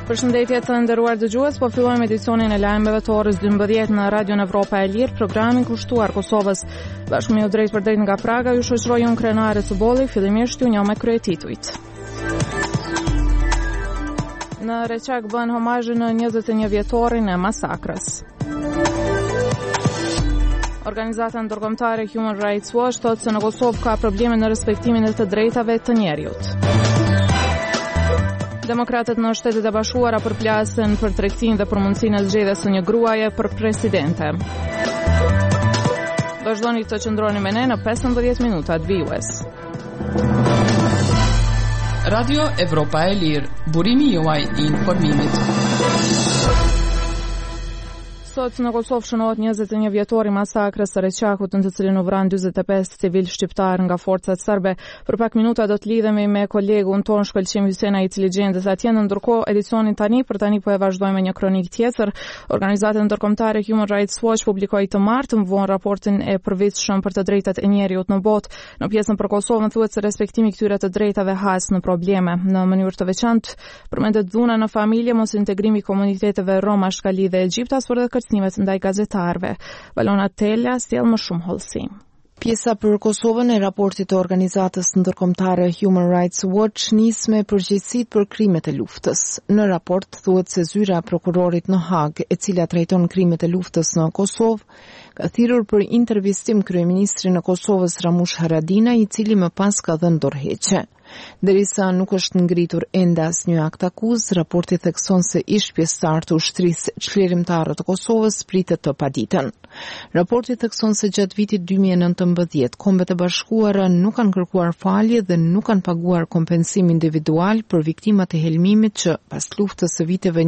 Përshëndetje të nderuar dëgjues, po fillojmë edicionin e lajmeve të orës 12 në Radion Evropa e Lirë, programin kushtuar Kosovës. Bashkë me ju drejt për drejt nga Praga, ju shoqëroj unë Krenare Cubolli, fillimisht ju njoh me kryetitujt. Në Reçak bën homazh në 21 vjetorin e masakrës. Organizata ndërkombëtare Human Rights Watch thotë se në Kosovë ka probleme në respektimin e të drejtave të njerëzit. Demokratët në Shtetet e Bashkuara përplasen për tregtinë dhe për mundësinë e zgjedhjes së një gruaje për presidente. Vazhdoni të qëndroni me ne në 15 minutat vijues. Radio Evropa e Lirë, burimi juaj I informimit. Sot në Kosovë shënohet 21 vjetori masakrës së Reçakut në të cilin u vran 45 civil shqiptar nga forcat serbe. Për pak minuta do të lidhemi me kolegun ton Shkëlqim Hysena I cili gjendet atje. Ndërkohë edicionin tani po e vazhdojmë me një kronik tjetër. Organizata ndërkombëtare Human Rights Watch publikoi të martën vonë raportin e përvitshëm për të drejtat e njerëzit në botë. Në pjesën për Kosovën thuhet se respektimi këtyre të drejtave has në probleme. Në mënyrë të veçantë përmendet dhuna në familje, mos integrimi I komuniteteve Roma, Shkali dhe Egjiptas për kërcënimet ndaj gazetarëve. Valona Tella sjell më shumë hollësi. Pjesa për Kosovën e raportit të organizatës ndërkombëtare Human Rights Watch nis me përgjegjësitë për krimet e luftës. Në raport thuhet se zyra e prokurorit në Hag, e cila trajton krimet e luftës në Kosovë, ka thirrur për intervistim kryeministrin e Kosovës Ramush Haradinaj, I cili më pas ka dhënë dorëheqje. Derisa nuk është ngritur ende asnjë akt akuz, raporti thekson se ish pjesëtar të ushtrisë çlirimtare të Kosovës pritet të paditën. Raporti thekson se gjatë vitit 2019 Kombet e Bashkuara nuk kanë kërkuar falje dhe nuk kanë paguar kompensim individual për viktimat e helmimit që pas luftës së viteve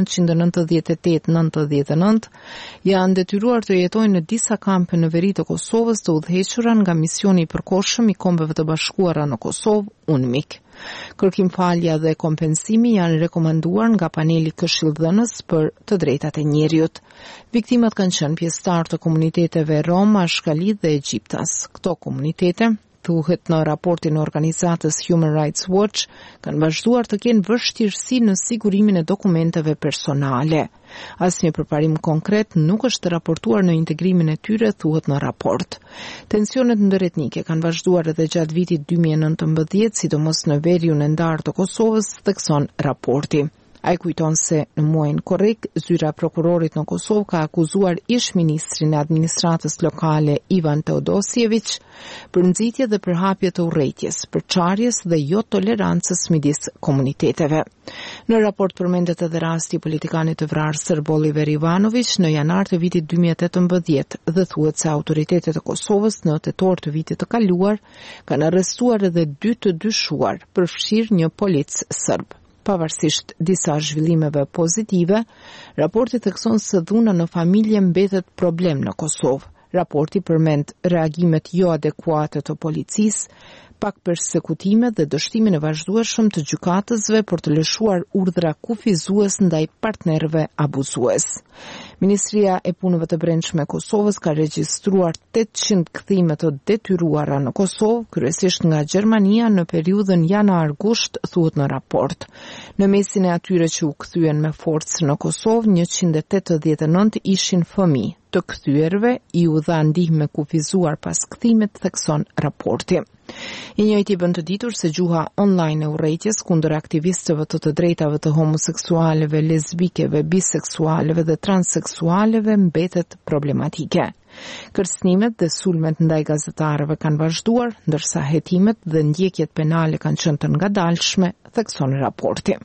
1998-99 janë detyruar të jetojnë në disa kampe në veri të Kosovës të udhëhequra nga misioni I përkohshëm I Kombeve të Bashkuara në Kosovë, UNMIK. Kërkim falja dhe kompensimi janë rekomanduar nga paneli këshillëdhënës për të drejtat e njerëzit. Viktimat kanë qenë pjesëtar të komuniteteve Roma, Shkali dhe Egjiptas. Këto komunitete, thuhet në raportin e organizatës Human Rights Watch, kanë vazhduar të kenë vështirësi në sigurimin e dokumenteve personale. Asnjë përparim konkret nuk është raportuar në integrimin e tyre, thuhet në raport. Tensionet ndërretnike kanë vazhduar edhe gjatë vitit 2019, sidomos në veriun e ndarë të Kosovës, thekson raporti. Ai kujton se në muajin korrik, zyra e prokurorit në Kosovë ka akuzuar ish-ministrin e administratës lokale Ivan Teodosjević për nxitje dhe përhapje të urrëties, përçarjes dhe jo tolerancës midis komuniteteve. Në raport përmendet edhe rasti I politikanit të vrarë serb Oliver Ivanović në janar të vitit 2018 dhe thuhet se autoritetet e Kosovës në tetor të vitit të kaluar kanë arrestuar edhe 2 të dyshuar, përfshirë një polic serb. Pavarësisht disa zhvillimeve pozitive, raporti thekson se dhuna në familje mbetet problem në Kosovë. Raporti përmend reagimet jo adekuate të policisë, pak persekutime dhe dështimin e vazhdueshëm të gjykatësve për të lëshuar urdhra kufizues ndaj partnerëve abuzues. Ministria e Punëve të Brendshme e Kosovës ka regjistruar 800 kthime të detyruara në Kosovë, kryesisht nga Gjermania në periudhën janar-gusht, thuhet në raport. Në mesin e atyre që u kthyen me forcë në Kosovë, 189 ishin fëmijë. Të kthyer I u dha ndihmë kufizuar pas kthimit, thekson raporti. I njëjti bën të ditur se gjuha online e urrëties kundër aktivistëve të drejtave të homoseksualeve, lesbikeve, biseksualeve dhe transseksualeve mbetet problematike. Kërcënimet dhe sulmet ndaj gazetarëve kanë vazhduar, ndërsa hetimet dhe ndjekjet penale kanë qenë të ngadalshme, thekson raporti.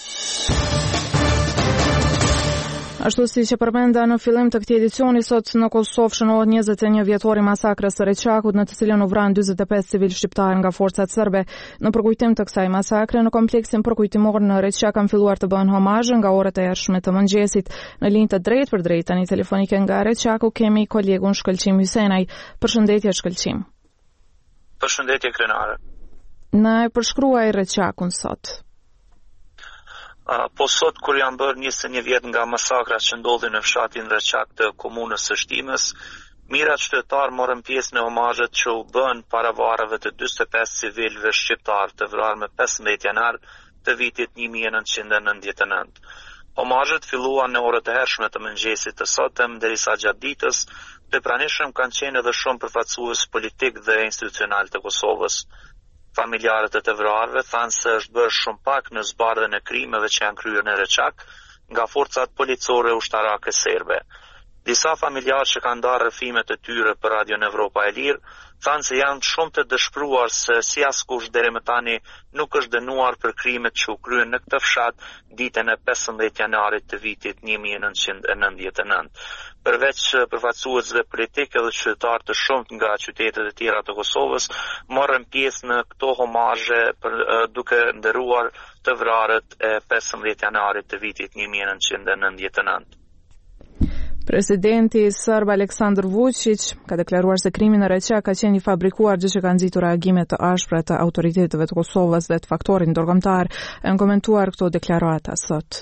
Ashtu si që përmenda në fillim të këtij edicioni, sot në Kosovë shënohet 21 vjetori masakrës së Reçakut, në të cilën u vran 45 civil shqiptar nga forcat serbe. Në përkujtim të kësaj masakre, në kompleksin përkujtimor në Reçak kanë filluar të bëhen homazhe nga orët e hershme të mëngjesit. Në linjë të drejtë për drejtë tani telefonike nga Reçaku kemi kolegun Shkëlqim Hysenaj. Përshëndetje Shkëlqim. Përshëndetje Krenare. Na e përshkruaj Reçakun sot. Po sot kur janë bërë 21 vjet nga masakrat që ndodhin në fshatin Reçak të komunës së Shtimës, mirat shtetar morën pjesë në homazhet që u bën para varreve të 45 civilëve shqiptar të vrarë me 15 janar të vitit 1999. Omazhet filluan në orët e hershme të mëngjesit të sotëm, derisa gjatë ditës të pranishëm kanë qenë edhe shumë përfaqësues politik dhe institucional të Kosovës. Familjarët e të vrarëve thanë se është bërë shumë pak në zbardhjen e krimeve që janë kryer në Reçak nga forcat policore ushtarake serbe. Disa familjarë që kanë ndarë rrëfimet e tyre për Radion Evropa e Lirë thanë se janë shumë të dëshpëruar se si askush deri më tani nuk është dënuar për krimet që u kryen në këtë fshat ditën e 15 janarit të vitit 1999. Përveç përfaqësuesve politikë edhe qytetarë të shumtë nga qytetet e tjera të Kosovës morën pjesë në këto homazhe duke nderuar të vrarët e 15 janarit të vitit 1999. Presidenti sërb Aleksandar Vučić ka deklaruar se krimi në Reçak ka qenë i fabrikuar, gjë që ka nxitur reagime të ashpra të autoriteteve të Kosovës dhe të faktorit ndërkombëtar. E në komentuar këto deklarata sot.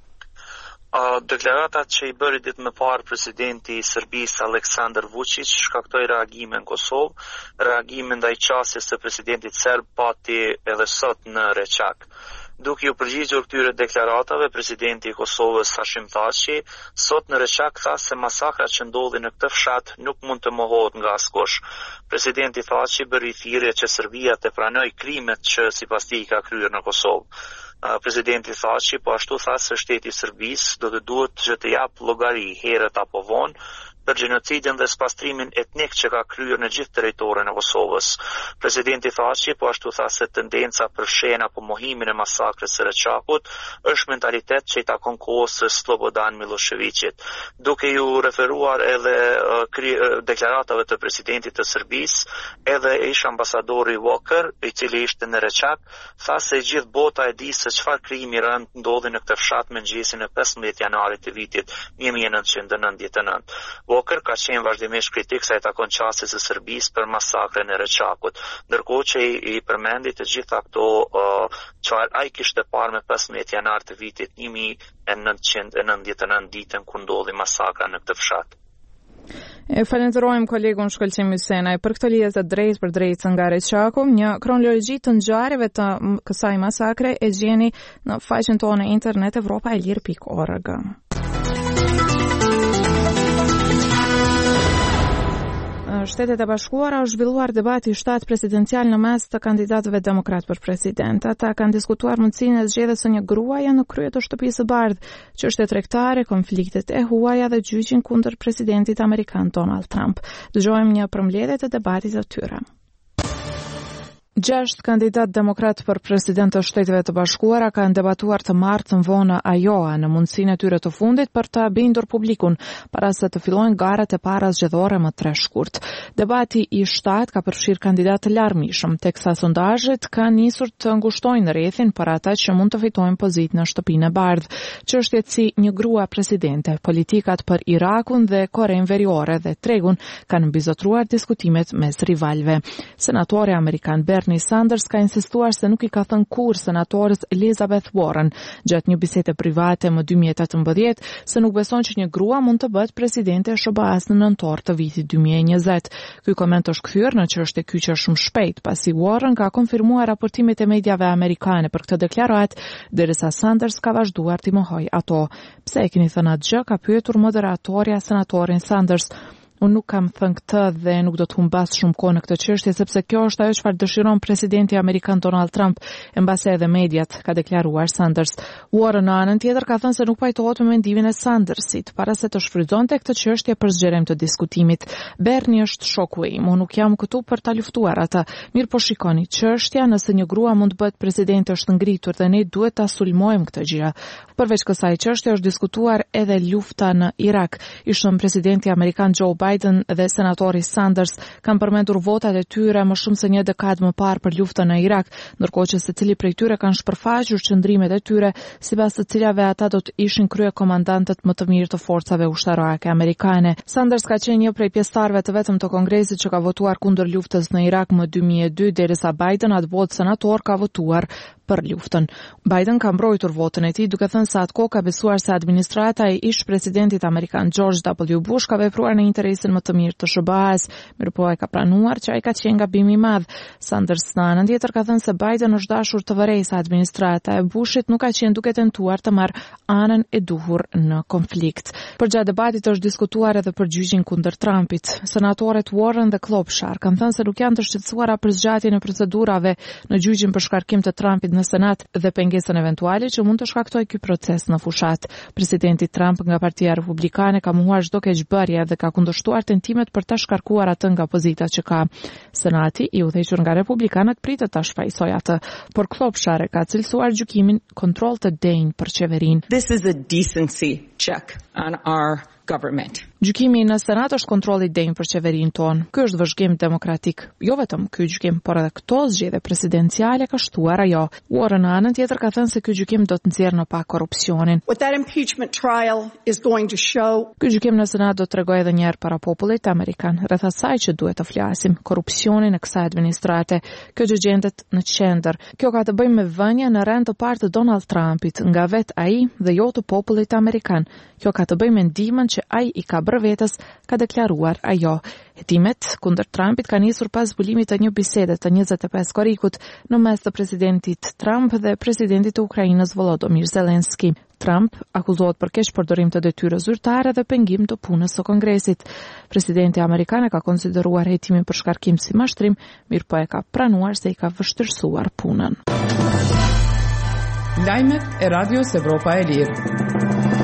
Deklaratat që i bëri ditë më parë presidenti i Serbisë Aleksandar Vučić shkaktoi reagime në Kosovë, reagime ndaj qasjes së presidentit serb pati edhe sot në Reçak. Duke u përgjigjur këtyre deklaratave, presidenti i Kosovës Hashim Thaçi sot në Reçak tha se masakrat që ndodhin në këtë fshat nuk mund të mohohet nga askush. Presidenti Thaçi bëri thirrje që Serbia të pranojë krimet që sipas tij ka kryer në Kosovë. Presidenti Thaçi po ashtu tha se shteti i Serbisë do të duhet që të jap llogari herët apo vonë për gjenocidin dhe spastrimin etnik që ka kryer në gjithë territorin e Kosovës. Presidenti Thaçi po ashtu tha se tendenca për fshehin apo mohimin e masakrës së Reçakut është mentalitet që i takon kohës së Slobodan Miloševićit. Duke ju referuar edhe deklaratave të presidentit të Serbisë, edhe ish ambasadori Walker, i cili ishte në Reçak, tha se gjithë bota e di se çfarë krimi i rënd ndodhi në këtë fshat mëngjesin e 15 janarit të vitit 1999. Walker ka qenë vazhdimisht kritik sa i takon qasjes së Serbisë për masakrën e Reçakut, ndërkohë që i përmendi të gjitha këto çfarë ai kishte parë me 15 janar të vitit 1999, ditën kur ndodhi masakra në këtë fshat. E falenderojmë kolegun Shkëlqim Hysenaj për këtë lidhje të drejtë për drejtë nga Reçaku. Një kronologji të ngjarjeve të kësaj masakre e gjeni në faqen tonë internet europaelir.org. Shtetet e Bashkuara është zhvilluar debati shtat presidencial në mes të kandidatëve demokrat për president. Ata kanë diskutuar mundësinë e zgjedhjes së një gruaje në krye të Shtëpisë së Bardhë, çështje tregtare, konfliktet e huaja dhe gjyqin kundër presidentit amerikan Donald Trump. Dëgjojmë një përmbledhje të debatit të tyre. 6 kandidat demokrat për president të Shteteve të Bashkuara kanë debatuar të martën vonë Iowa në mundësinë e tyre të fundit për të bindur publikun para se të fillojnë garat e para zgjedhore më 3 shkurt. Debati i 7 ka përfshirë kandidatë të larmishëm, teksa sondazhet kanë nisur të ngushtojnë rrethin për ata që mund të fitojnë pozitë në Shtëpinë e Bardhë. Çështjet si një grua presidente, politikat për Irakun dhe Korenë Veriore dhe tregun kanë mbizotruar diskutimet mes rivalëve. Senatori amerikan Bernie Sanders ka insistuar se nuk i ka thënë kurrë senatores Elizabeth Warren gjatë një bisede private më 2018 se nuk beson që një grua mund të bëhet presidente e SBA-s në nëntor të vitit 2020. Ky koment është kthyer në çështje kyçe shumë shpejt pasi Warren ka konfirmuar raportimet e mediave amerikane për këtë deklaratë, derisa Sanders ka vazhduar t'i mohojë ato. Pse e keni thënë atë gjë? Ka pyetur moderatorja senatorin Sanders. Unë nuk kam thënë këtë dhe nuk do të humbas shumë kohë në këtë çështje sepse kjo është ajo çfarë dëshiron presidenti amerikan Donald Trump, mbase edhe mediat, ka deklaruar Sanders. Warren në anën tjetër ka thënë se nuk pajtohet me mendimin e Sandersit para se të shfrytëzonte këtë çështje për zgjerim të diskutimit. Bernie është shoku im, unë nuk jam këtu për ta luftuar atë. Mirë po shikoni, çështja nëse një grua mund të bëhet presidente është ngritur dhe ne duhet ta sulmojmë këtë gjë. Përveç kësaj çështje është diskutuar edhe lufta në Irak. Ishte presidenti amerikan Joe Biden dhe senatori Sanders kanë përmendur votat e tyre më shumë se një dekadë më parë për luftën në Irak, ndërkohë që secili prej tyre kanë shpërfaqur qëndrimet e tyre, sipas të cilave ata do të ishin kryekomandantët më të mirë të forcave ushtarake amerikane. Sanders ka qenë një prej pjesëtarëve të vetëm të Kongresit që ka votuar kundër luftës në Irak më 2002, derisa Biden atë botë senator ka votuar për luftën. Biden ka mbrojtur votën e tij duke thënë se atko ka besuar se administrata e ish presidentit amerikan George W. Bush ka vepruar në interesin më të mirë të SBA-s, mirëpo ai ka pranuar që ai ka qenë gabim i madh. Sanders në anën tjetër ka thënë se Biden është dashur të vërej se administrata e Bushit nuk ka qenë duke tentuar të marrë anën e duhur në konflikt. Përgjatë debatit është diskutuar edhe për gjyqin kundër Trumpit. Senatorët Warren dhe Klobuchar kanë thënë se nuk janë të shqetësuara për zgjatjen e procedurave në gjyqin për shkarkim të Trumpit në Senat dhe pengesën eventuale që mund të shkaktojë ky proces në fushat. Presidenti Trump nga Partia Republikane ka mohuar çdo keqbërje dhe ka kundërshtuar tentimet për ta shkarkuar atë nga pozita që ka. Senati, i udhëhequr nga republikanët, pritet ta shfaqsojë atë, por Klobuchar ka cilësuar gjykimin kontroll të denjë për qeverinë. This is a decency check on our government. Gjykimi në Senat është kontrolli i denjë për qeverinë tonë. Ky është vëzhgim demokratik. Jo vetëm ky gjykim, por edhe këto zgjedhje presidenciale ka shtuar ajo. Warren në anën tjetër ka thënë se ky gjykim do të nxjerrë në pak korrupsionin. What that impeachment trial is going to show. Ky gjykim në Senat do të tregojë edhe një herë para popullit amerikan rreth asaj që duhet të flasim, korrupsionin e kësaj administrate. Kjo gjë gjendet në qendër. Kjo ka të bëjë me vënien në rend të parë të Donald Trumpit nga vet ai dhe jo të popullit amerikan. Kjo ka të bëjë me ndihmën që ai i ka vetës, ka deklaruar ajo. Hetimet kundër Trumpit ka nisur pas zbulimit të një bisede të 25 korrikut në mes të presidentit Trump dhe presidentit të Ukrainës Volodymyr Zelensky. Trump akuzohet për keqpërdorim të detyrës zyrtare dhe pengim të punës së Kongresit. Presidenti amerikan ka konsideruar hetimin për shkarkim si mashtrim, mirëpo e ka pranuar se i ka vështirësuar punën. Lajmet e Radios Evropa e Lirë.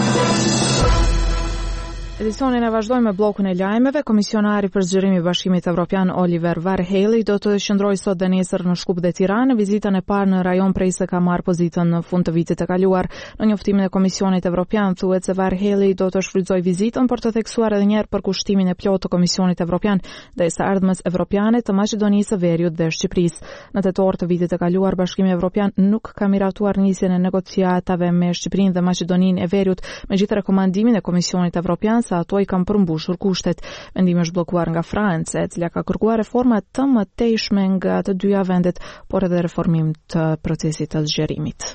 Edicionin e vazhdojmë me blokun e lajmeve. Komisionari për zgjerimin e Bashkimit Evropian Oliver Varhelyi do të qëndrojë sot dhe nesër në Shkup dhe Tiranë. Vizitën e parë në rajon prej se ka marrë pozitën në fund të vitit të kaluar. Në njoftimin e Komisionit Evropian thuhet se Varhelyi do të shfrytëzojë vizitën për të theksuar edhe një herë përkushtimin e plotë të Komisionit Evropian dhe së ardhmës evropiane të Maqedonisë së Veriut dhe Shqipërisë. Në tetor të vitit të kaluar, Bashkimi Evropian nuk ka miratuar nisjen e negociatave me Shqipërinë dhe Maqedoninë e Veriut, megjithëse rekomandimin e Komisionit Evropian sa ato i kanë përmbushur kushtet. Vendimi është bllokuar nga Franca, e cila ka kërkuar reforma të mëtejshme nga të dyja vendet, por edhe reformim të procesit të zgjerimit.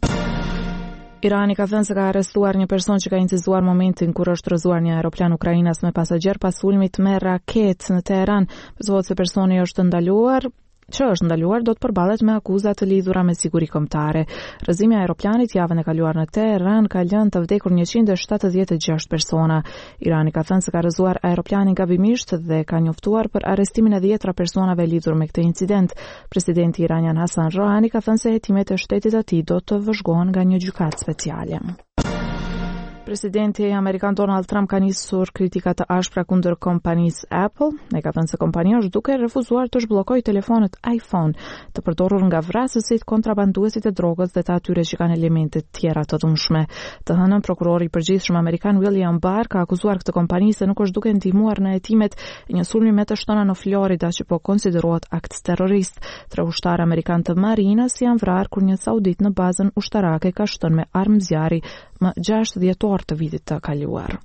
Irani ka thënë se ka arrestuar një person që ka incizuar momentin kur është rrëzuar një aeroplan ukrainas me pasagjer pas ulmit me raketë në Teheran. Besohet se personi është ndaluar do të përballet me akuza të lidhura me siguri kombëtare. Rrëzimi i aeroplanit javën e kaluar në Teheran ka lënë të vdekur 176 persona. Irani ka thënë se ka rrëzuar aeroplanin gabimisht dhe ka njoftuar për arrestimin e 10 personave lidhur me këtë incident. Presidenti iranian Hassan Rouhani ka thënë se hetimet e shtetit të tij do të vëzhgohen nga një gjykatë speciale. Presidenti amerikan Donald Trump ka nisur kritika të ashpra kundër kompanisë Apple. Ai ka thënë se kompania është duke refuzuar të zhbllokojë telefonet iPhone të përdorur nga vrasësit, kontrabanduesit e drogës dhe të atyre që kanë elemente tjera të dëmshme. Të hënën prokurori i përgjithshëm amerikan William Barr ka akuzuar këtë kompani se nuk është duke ndihmuar në hetimet e një sulmi me të shtona në Florida që po konsiderohet akt terrorist. 3 ushtarë amerikan të marinës janë vrarë kur një saudit në bazën ushtarake ka shtuar me armë zjarri më 6 dhjetor të vitit të kaluar.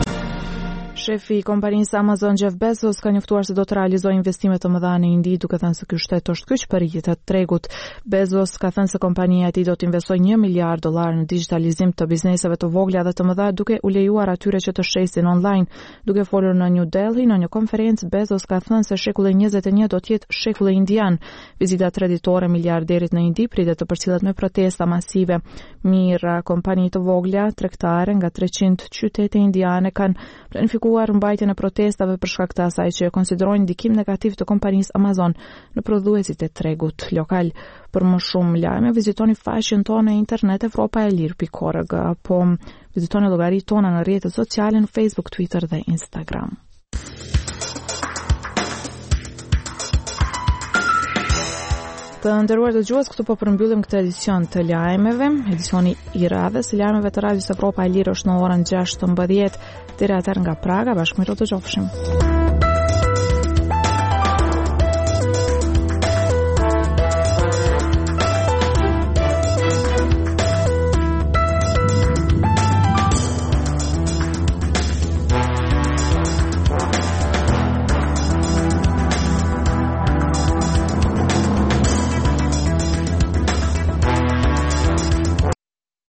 Shefi i kompanisë Amazon Jeff Bezos ka njoftuar se do të realizojë investime të mëdha në Indi, duke thënë se ky shtet është kyç për rritje të tregut. Bezos ka thënë se kompania e tij do të investojë $1 miliard në digitalizim të bizneseve të vogla dhe të mëdha, duke u lejuar atyre që të shesin online. Duke folur në New Delhi në një konferencë, Bezos ka thënë se shekulli 21 do të jetë shekulli indian. Vizita traditore e miliarderit në Indi pritet të përcjellet me protesta masive. Mijëra kompani të vogla tregtare nga 300 qytete indiane kanë planifikuar mbajtjen e protestave për shkak të asaj që konsiderojnë ndikim negativ të kompanisë Amazon në prodhuesit e tregut lokal. Për më shumë lajme, vizitoni faqen tonë në internet evropaelir.org apo vizitoni llogaritë tona në rrjetet sociale në Facebook, Twitter dhe Instagram. Të nderuar dëgjues, këtu po përmbyllim këtë edicion të lajmeve. Edicioni i radhës së lajmeve të Radios Evropa e Lirë është në orën 16:00. Deri atëherë nga Praga, bashkë me të dëgjofshim.